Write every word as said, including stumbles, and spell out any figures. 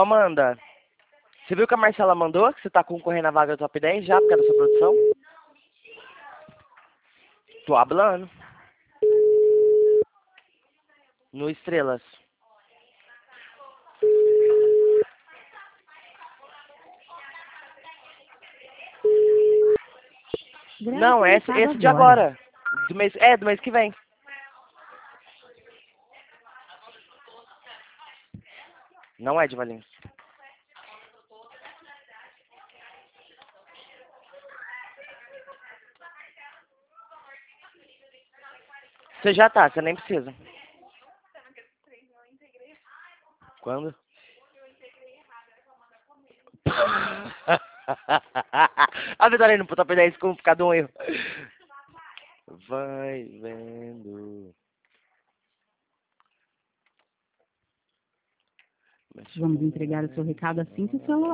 Amanda, você viu que a Marcela mandou que você tá concorrendo à vaga do top dez já, por causa da sua produção? Tô hablando. No Estrelas. Não, esse, esse de agora. Do mês, é, do mês que vem. Não é de Valinhos. Você já tá, você nem precisa. Quando? A Vitória indo pro top dez com cada um erro. Vai vendo. Vamos entregar o seu recado assim que o celular.